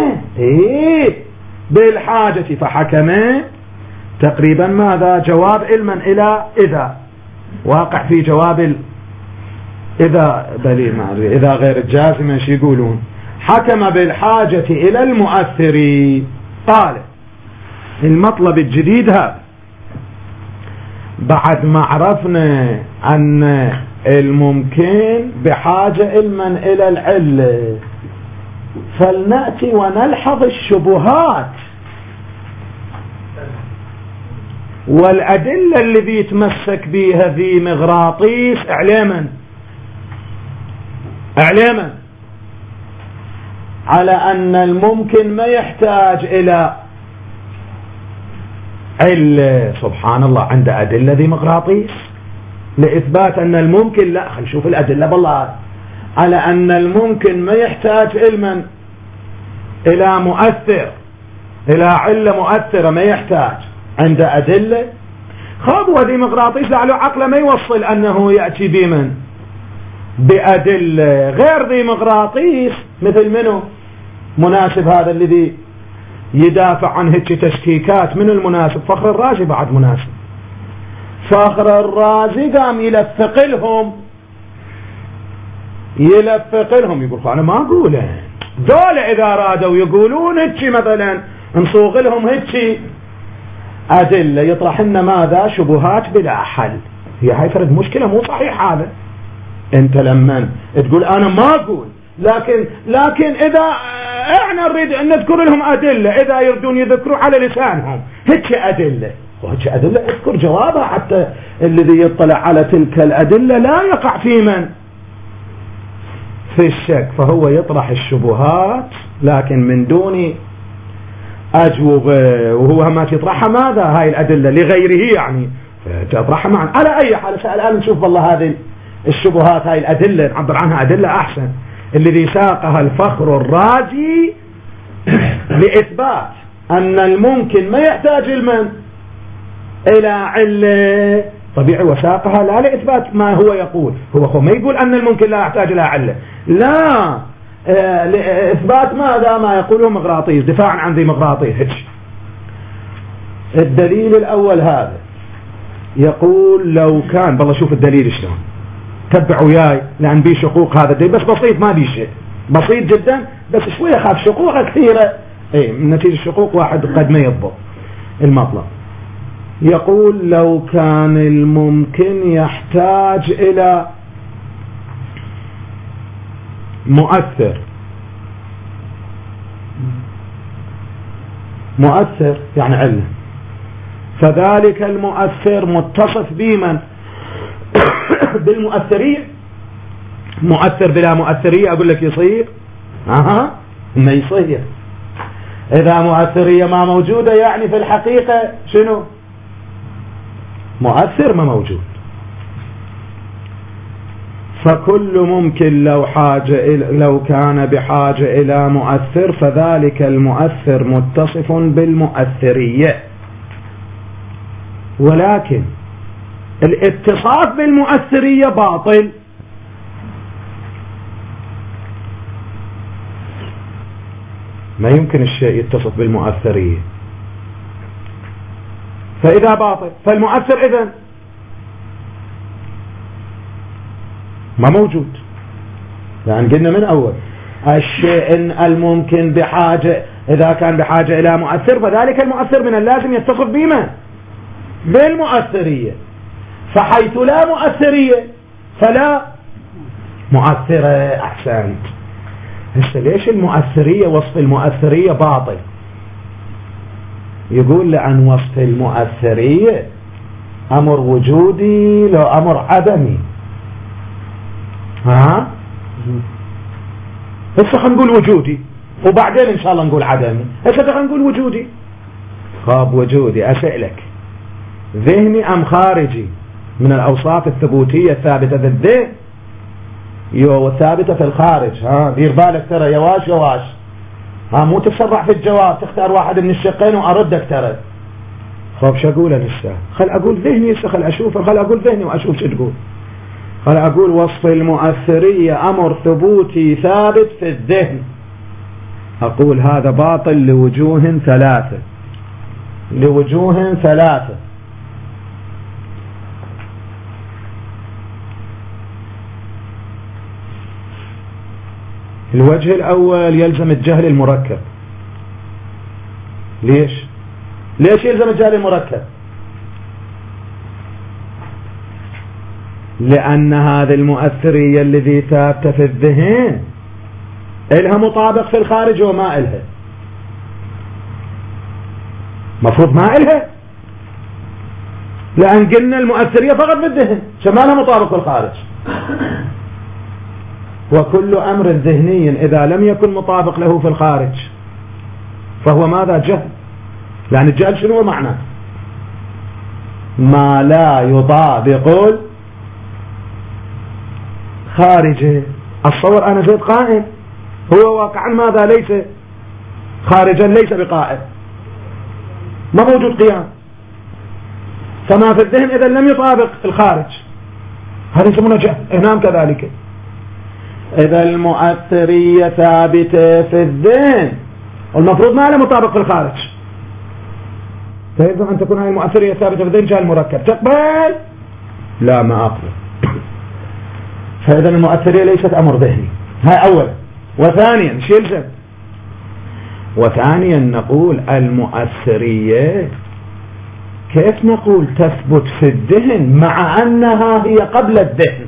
بالحاجة فحكم تقريبا ماذا جواب علما إلى إذا واقع في جواب إذا بلي ما أدري إذا غير الجازم ايش يقولون حكم بالحاجة إلى المؤثر قال المطلب الجديد هذا بعد ما عرفنا أن الممكن بحاجة علما إلى العلة فلنأتي ونلحظ الشبهات والأدلة اللي بيتمسك بها ذي مغناطيس اعلما على أن الممكن ما يحتاج إلى علة سبحان الله عند أدلة ذي مغناطيس لإثبات أن الممكن لا خلينا نشوف الأدلة بالله على أن الممكن ما يحتاج علما إلى مؤثر إلى علة مؤثرة ما يحتاج عند أدلة خاب وذي مغناطيس لعله عقله ما يوصل أنه يأتي بمن بأدلة غير ذي مغناطيس مثل منه مناسب هذا الذي يدافع عن هيك تشكيكات من المناسب فخر الرازي بعد مناسب فخر الرازي قام يلفق لهم يقول أنا ما أقوله دول إذا رادوا يقولون هيك مثلا نصوغ لهم هيك أدلة يطرح لنا ماذا شبهات بلا حل هي هاي فرد مشكلة مو صحيح هذا انت لما تقول انا ما اقول لكن اذا احنا نريد ان نذكر لهم ادلة اذا يردون يذكروا على لسانهم هيك ادلة اذكر جوابها حتى الذي يطلع على تلك الادلة لا يقع في الشك فهو يطرح الشبهات لكن من دون أجوبة وهو ما تطرحها ماذا هاي الأدلة لغيره يعني تطرحها معنا على أي حال الآن نشوف والله هذه الشبهات هاي الأدلة نعبر عنها أدلة أحسن الذي ساقها الفخر الرازي لإثبات أن الممكن ما يحتاج المن إلى علة طبيعي وساقها لا لإثبات ما هو يقول، هو ما يقول أن الممكن لا يحتاج إلى علة، لا، لإثبات ماذا؟ ما يقوله مغناطيس، دفاعا عن ذي مغناطيس. الدليل الأول هذا يقول لو كان، بالله شوف الدليل شلون، تبع وياي لأن بي شقوق هذا الدليل، بس بسيط ما بي شيء، بسيط جدا، بس شوية خاف شقوق كثيرة، من نتيجة الشقوق واحد قد ما يضبط المطلب. يقول لو كان الممكن يحتاج إلى مؤثر يعني علة، فذلك المؤثر متصف بمن؟ بالمؤثرية. مؤثر بلا مؤثرية أقول لك يصير؟ ما يصير. إذا مؤثرية ما موجودة يعني في الحقيقة شنو؟ مؤثر ما موجود. فكل ممكن لو كان بحاجة إلى مؤثر فذلك المؤثر متصف بالمؤثرية، ولكن الاتصاف بالمؤثرية باطل. ما يمكن الشيء يتصف بالمؤثرية، فإذا باطل فالمؤثر إذن ما موجود. يعني قلنا من أول الشيء الممكن بحاجة، إذا كان بحاجة إلى مؤثر فذلك المؤثر من اللازم يتصف بما؟ بالمؤثرية. فحيث لا مؤثرية فلا مؤثرة. أحسنت. هسه ليش المؤثرية وصف المؤثرية باطل؟ يقول لأن وصف المؤثرية أمر وجودي لو أمر عدمي. هسه خلينا نقول وجودي وبعدين إن شاء الله نقول عدمي. هسه خلينا نقول وجودي. خاب وجودي أسألك ذهني أم خارجي؟ من الأوصاف الثبوتية الثابتة في الذهن ثابتة في الخارج. دير بالك ترى يواش مو تسرع في الجواب تختار واحد من الشقين وأردك ترى. خب شو أقول أنا لسه؟ خل أقول ذهني، خل أشوفه، خل أقول ذهني وأشوف شو تقول. خل أقول وصف المؤثرية أمر ثبوتي ثابت في الذهن. أقول هذا باطل لوجوه ثلاثة. الوجه الأول يلزم الجهل المركب. ليش يلزم الجهل المركب؟ لأن هذه المؤثرية الذي ثابتة في الذهن إلها مطابق في الخارج وما إلها. مفروض ما إلها، لأن قلنا المؤثرية فقط في الذهن ما لها مطابق في الخارج. وكل أمر ذهني إذا لم يكن مطابق له في الخارج فهو ماذا؟ جهل. يعني الجهل شنو معنى؟ ما لا يطابق خارجه. الصور أنا زيد قائم، هو واقعا ماذا؟ ليس خارجا، ليس بقائم، ما موجود قيام. فما في الذهن إذا لم يطابق الخارج هذا يسمونه جهل. هنام كذلك. إذا المؤثرية ثابتة في الذهن والمفروض ما لها مطابق في الخارج، فيجب أن تكون هذه المؤثرية ثابتة في الذهن جهل مركب. تقبل؟ لا ما أقبل. فإذا المؤثرية ليست أمر ذهني. هاي أولا. وثانيا شيلزم. وثانيا نقول المؤثرية كيف نقول تثبت في الذهن مع أنها هي قبل الذهن؟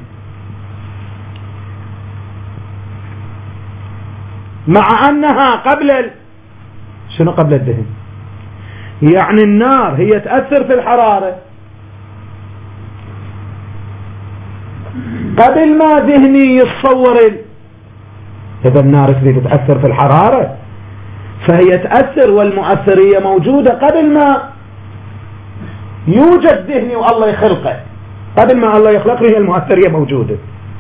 مع أنها شنو قبل الذهن؟ يعني النار هي تأثر في الحرارة قبل ما ذهني يتصور. إذا النار تريد تأثر في الحرارة فهي تأثر والمؤثرية موجودة قبل ما يوجد ذهني والله يخلقه. قبل ما الله يخلقه هي المؤثرية موجودة.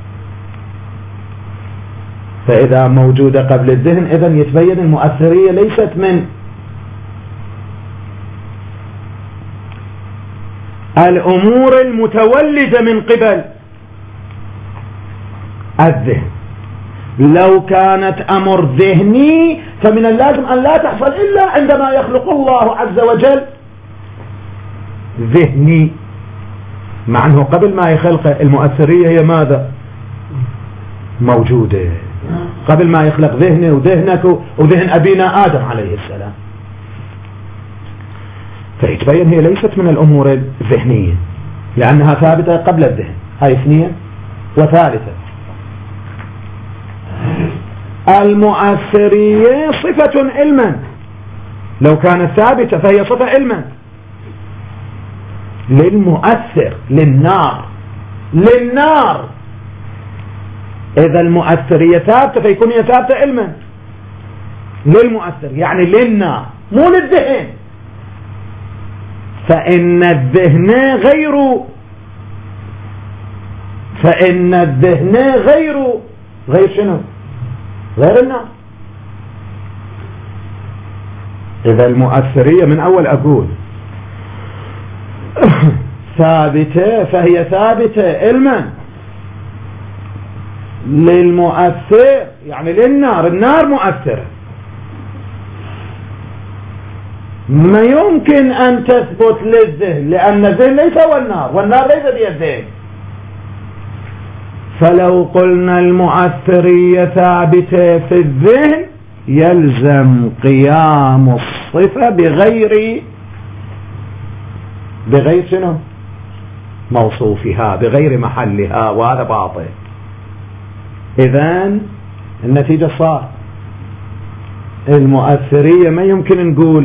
فإذا موجودة قبل الذهن إذن يتبين المؤثرية ليست من الأمور المتولدة من قبل الذهن. لو كانت أمر ذهني فمن اللازم أن لا تحصل إلا عندما يخلق الله عز وجل ذهني، مع أنه قبل ما يخلق المؤثرية هي ماذا؟ موجودة قبل ما يخلق ذهني وذهنك وذهن أبينا آدم عليه السلام. فيتبين هي ليست من الأمور الذهنية لأنها ثابتة قبل الذهن. هاي اثنين. وثالثة المؤثرية صفة علما، لو كانت ثابتة فهي صفة علما للمؤثر، للنار. إذا المؤثرية ثابتة فيكون هي ثابتة علما للمؤثر، يعني للنار مو للذهن. فإن الذهن غير شنو؟ غير النار. إذا المؤثرية من أول أقول ثابتة فهي ثابتة علما للمؤثر، يعني للنار. النار مؤثرة، ما يمكن أن تثبت للذهن لأن الذهن ليس هو النار والنار ليس هي الذهن. فلو قلنا المؤثرية ثابتة في الذهن يلزم قيام الصفة بغير شنو؟ موصوفها، بغير محلها، وهذا باطل. إذن النتيجة صار المؤثرية ما يمكن نقول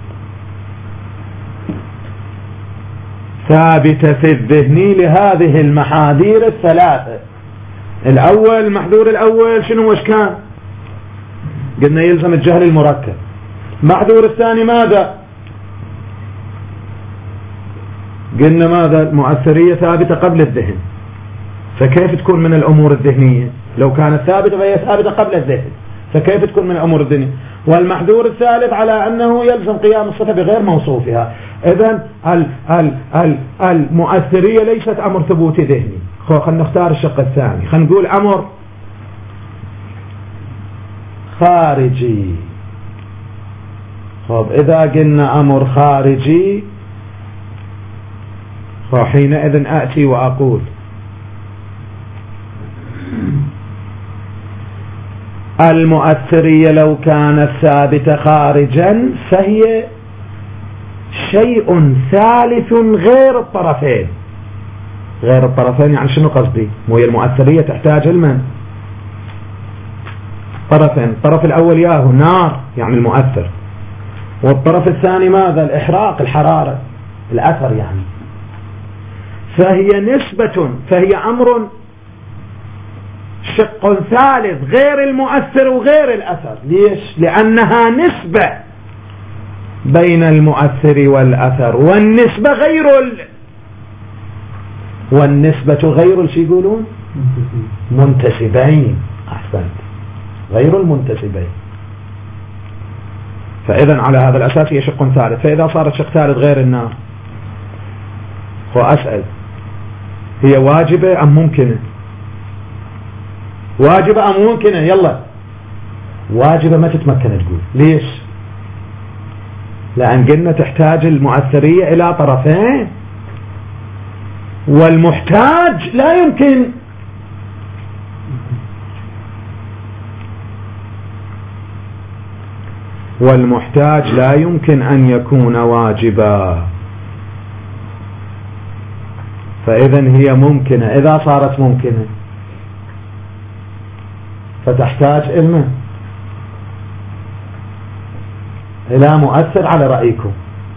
ثابتة في الذهن لهذه المحاذير الثلاثة. الأول، المحذور الأول شنو وش كان؟ قلنا يلزم الجهل المركب. محذور الثاني ماذا؟ قلنا ماذا؟ المؤثرية ثابتة قبل الذهن، فكيف تكون من الأمور الذهنية؟ لو كانت ثابتة فهي ثابتة قبل الذهن، فكيف تكون من الأمور الذهنية؟ والمحذور الثالث على أنه يلزم قيام الصفة بغير موصوفها. إذن المؤثرية ليست أمر ثبوتي ذهني. خلينا نختار الشق الثاني، خلينا نقول أمر خارجي. إذا قلنا أمر خارجي حينئذ أأتي وأقول المؤثرية لو كانت ثابتة خارجا فهي شيء ثالث غير الطرفين. غير الطرفين يعني شنو قصدي؟ وهي المؤثرية تحتاج المن طرفين. الطرف الأول ياهو نار يعني المؤثر، والطرف الثاني ماذا؟ الإحراق، الحرارة، الأثر يعني. فهي نسبة، فهي أمر شق ثالث غير المؤثر وغير الأثر. ليش؟ لأنها نسبة بين المؤثر والأثر، والنسبة غير شو يقولون؟ منتسبين. أحسنت، غير المنتسبين. فإذا على هذا الأساس هي شق ثالث. فإذا صارت شق ثالث غير النار، وأسأل هي واجبة أم ممكنة؟ واجبة أم ممكنة؟ يلا واجبة ما تتمكن تقول. ليش؟ لأن قلنا تحتاج المؤثرية إلى طرفين، والمحتاج لا يمكن أن يكون واجبا. فإذن هي ممكنة. إذا صارت ممكنة فتحتاج إلى مؤثر على رأيكم.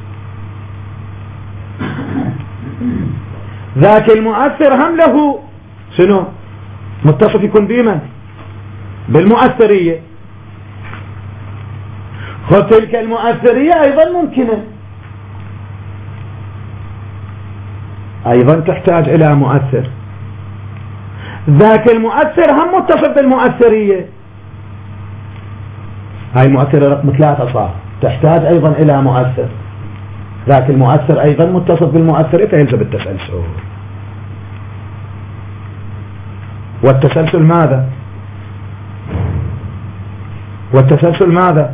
ذاك المؤثر هم له شنو؟ متصف يكون بمن؟ بالمؤثرية. تلك المؤثرية أيضا ممكنة، أيضا تحتاج إلى مؤثر. ذاك المؤثر هم متصف بالمؤثرية. هاي المؤثرة رقم 3 صار تحتاج أيضا إلى مؤثر. ذاك المؤثر أيضا متصف بالمؤثر فيلزم التسلسل. والتسلسل ماذا؟ والتسلسل ماذا؟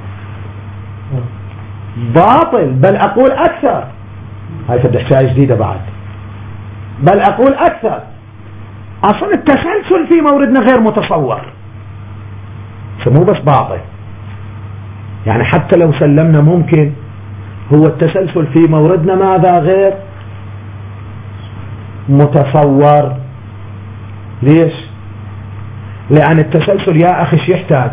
باطل. بل أقول أكثر، هاي فد حكاية جديدة بعد، بل أقول أكثر، أصلا التسلسل في موردنا غير متصور، مو بس باطل، يعني حتى لو سلمنا ممكن، هو التسلسل في موردنا ماذا؟ غير متصور. ليش؟ لأن التسلسل يا أخي يحتاج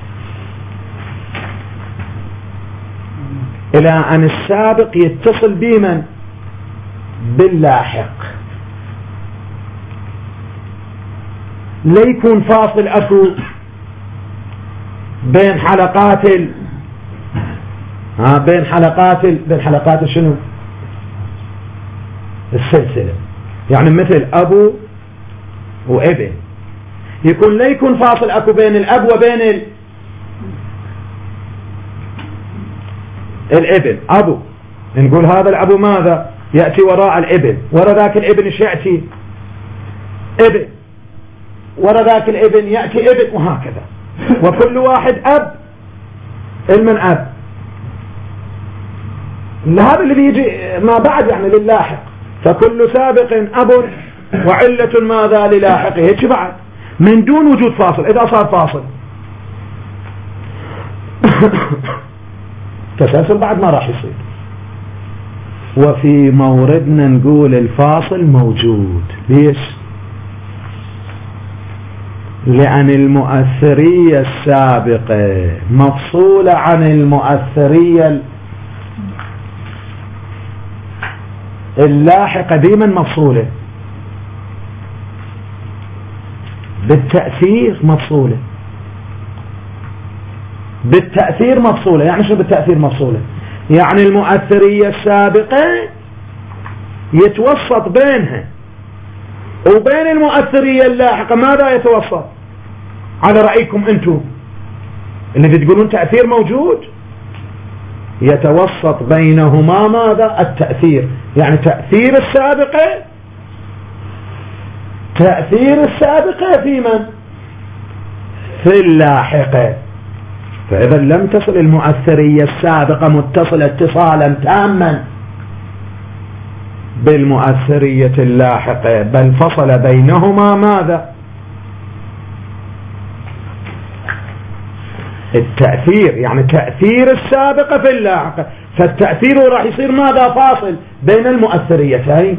إلى أن السابق يتصل بمن؟ باللاحق. ليكون فاصل أكو بين حلقات بين حلقات شنو؟ السلسلة. يعني مثل أبو وابن، يكون لا يكون فاصل أكو بين الأب وبين الابن. أبو نقول هذا الأبو ماذا؟ يأتي وراء الابن، وراء ذاك الابن ايش يأتي؟ ابن، وراء ذاك الابن يأتي ابن، وهكذا. وكل واحد أب المن أب، هذا اللي بيجي ما بعد يعني للاحق. فكل سابق أب وعلة ماذا؟ للاحقه. هيك بعد من دون وجود فاصل. إذا صار فاصل تسلسل بعد ما راح يصير. وفي موردنا نقول الفاصل موجود. ليش؟ لأن المؤثرية السابقة مفصولة عن المؤثرية اللاحقة. بمن مفصولة؟ بالتأثير مفصولة. بالتأثير مفصولة. يعني شو بالتأثير مفصولة؟ يعني المؤثرية السابقة يتوسط بينها وبين المؤثرية اللاحقة ماذا يتوسط؟ على رأيكم أنتم اللي بتقولون تأثير موجود، يتوسط بينهما ماذا؟ التأثير. يعني تأثير السابقة في من؟ في اللاحقة. فإذا لم تصل المؤثرية السابقة متصلة اتصالا تاما بالمؤثرية اللاحقة، بل فصل بينهما ماذا؟ التأثير. يعني تأثير السابقة في اللاحقة، فالتأثير راح يصير ماذا؟ فاصل بين المؤثريتين.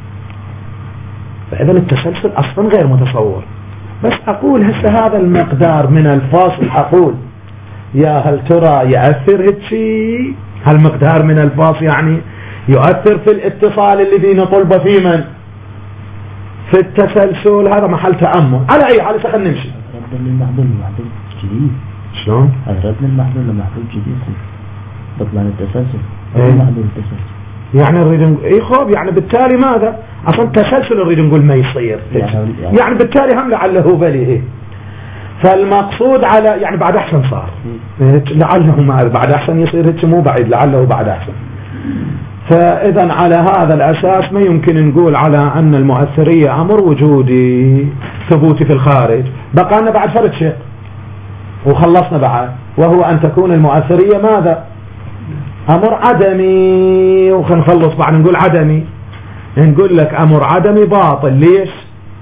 فإذا التسلسل أصلا غير متصور. بس أقول هسه هذا المقدار من الفاصل، أقول يا هل ترى يأثر هالشيء؟ هالمقدار من الفاصل يعني يؤثر في الاتصال الذي نطلبه في من؟ في التسلسل. هذا محل تأمل. على أي حال خلينا نمشي. رد للمعدول جديد. شلون؟ رد للمعدول لمعدول جديد بطلان التسلسل. معدول التسلسل يعني نريد اي خوب. يعني بالتالي ماذا؟ اصلا التسلسل نريد نقول ما يصير. يعني بالتالي هم لعله بليه. فالمقصود على يعني بعد احسن صار، لعله ما بعد احسن يصير هيك، مو بعيد، لعله بعد احسن. فاذا على هذا الاساس ما يمكن نقول على ان المؤثرية امر وجودي ثبوتي في الخارج. بقى لنا بعد فرد شيء وخلصنا بعد، وهو ان تكون المؤثرية ماذا؟ امر عدمي. وخنخلص بعد نقول عدمي، نقول لك امر عدمي باطل. ليش؟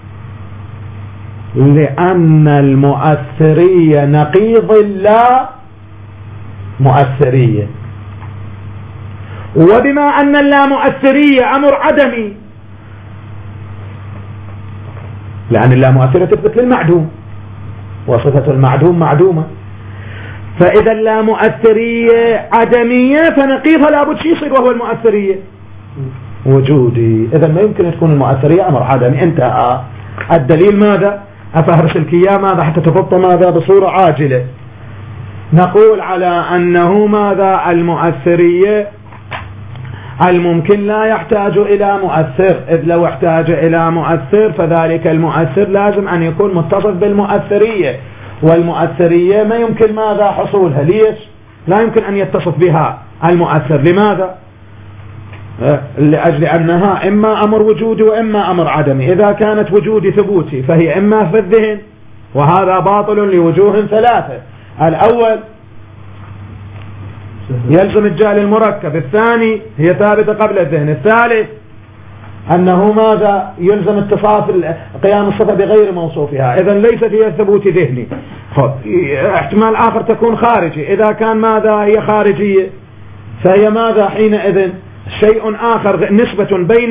لأن المؤثرية نقيض اللا مؤثرية، وبما أن اللا مؤثرية أمر عدمي، لأن اللا مؤثرية تثبت للمعدوم وصفة المعدوم معدومة. فإذا اللا مؤثرية عدمية فنقيضها لابد شيء يصير وهو المؤثرية وجودي. إذا ما يمكن تكون المؤثرية أمر عدمي. انتهى. الدليل ماذا؟ أفهرس الكيا ماذا حتى تفض ماذا بصورة عاجلة. نقول على أنه ماذا؟ المؤثرية الممكن لا يحتاج إلى مؤثر، إذ لو احتاج إلى مؤثر فذلك المؤثر لازم أن يكون متصف بالمؤثرية، والمؤثرية ما يمكن ماذا؟ حصولها. ليش؟ لا يمكن أن يتصف بها المؤثر. لماذا؟ لأجل أنها إما أمر وجودي وإما أمر عدمي. إذا كانت وجودي ثبوتي فهي إما في الذهن، وهذا باطل لوجوه ثلاثة: الأول يلزم الجهل المركب، الثاني هي ثابتة قبل الذهن، الثالث أنه ماذا يلزم اتصاف قيام الصفة بغير موصوفها. إذا ليست هي ثبوت ذهني. احتمال آخر تكون خارجي. إذا كان ماذا هي خارجية فهي ماذا حينئذ شيء آخر، نسبة بين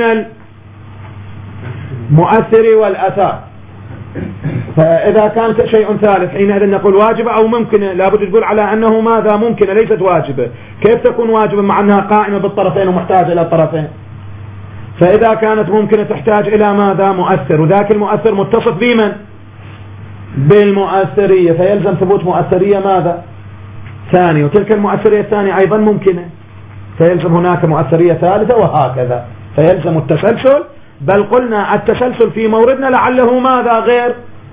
المؤثر والأثار. فإذا كان شيء ثالث حينئذ نقول واجبة أو ممكنة. لابد تقول على أنه ماذا ممكنة ليست واجبة. كيف تكون واجبة مع أنها قائمة بالطرفين ومحتاجة إلى الطرفين؟ فإذا كانت ممكنة تحتاج إلى ماذا مؤثر، وذاك المؤثر متصف بمن؟ بالمؤثرية، فيلزم ثبوت مؤثرية ماذا؟ ثانية، وتلك المؤثرية الثانية أيضا ممكنة، فيلزم هناك مؤثرية ثالثة، وهكذا. فيلزم التسلسل. بل قلنا التسلسل في موردنا لعله ماذا غير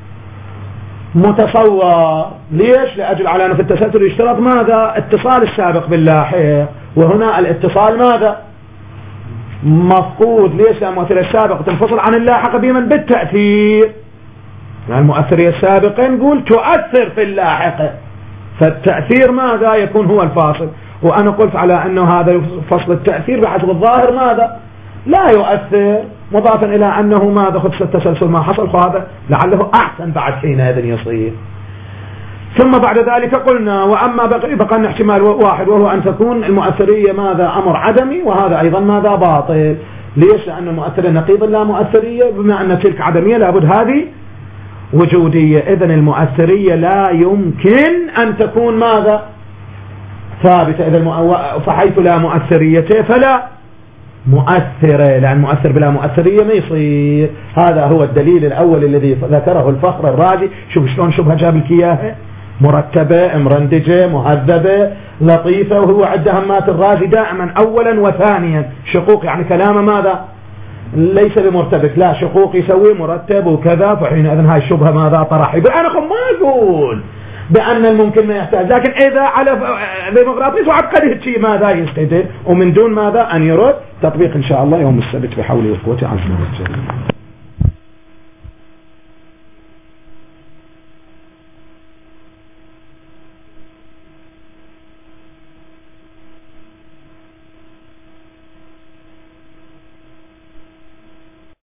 متصور. ليش؟ لأجل على أنه في التسلسل يشترط ماذا؟ اتصال السابق باللاحق، وهنا الاتصال ماذا؟ مفقود. ليش؟ لأن المؤثرية السابقة تنفصل عن اللاحق بمن؟ بالتأثير. يعني المؤثرية السابقة نقول تؤثر في اللاحق، فالتأثير ماذا يكون هو الفاصل. وأنا قلت على أنه هذا فصل التأثير بحسب الظاهر ماذا؟ لا يؤثر، مضافا إلى أنه ماذا خدش التسلسل ما حصل، فهذا لعله أحسن بعد حينئذ يصير. ثم بعد ذلك قلنا وأما بقى لنا احتمال واحد، وهو أن تكون المؤثرية ماذا؟ أمر عدمي، وهذا أيضا ماذا؟ باطل. ليش؟ لأن المؤثرية نقيض لا مؤثرية، بما أن تلك عدمية لابد هذه وجودية. إذن المؤثرية لا يمكن أن تكون ماذا؟ ثابتة. فحيث لا مؤثرية فلا مؤثرة، لأن مؤثر بلا مؤثرية ما يصير. هذا هو الدليل الأول الذي ذكره الفخر الرازي. شوف شلون شبهة جاب لك إياها، مرتبة مرندجة مهذبة لطيفة، وهو عد همات الرازي دائما أولا وثانيا شقوق، يعني كلام ماذا؟ ليس بمرتبك، لا شقوق يسوي مرتب وكذا. فحينئذ هاي الشبهة ماذا طرح؟ يقول أنا ما أقول بأن الممكن ما يحتاج، لكن إذا على ديمقراطيس وعبقري شيء ماذا يستدل، ومن دون ماذا أن يرد تطبيق إن شاء الله يوم السبت بحوله وقوته عز وجل.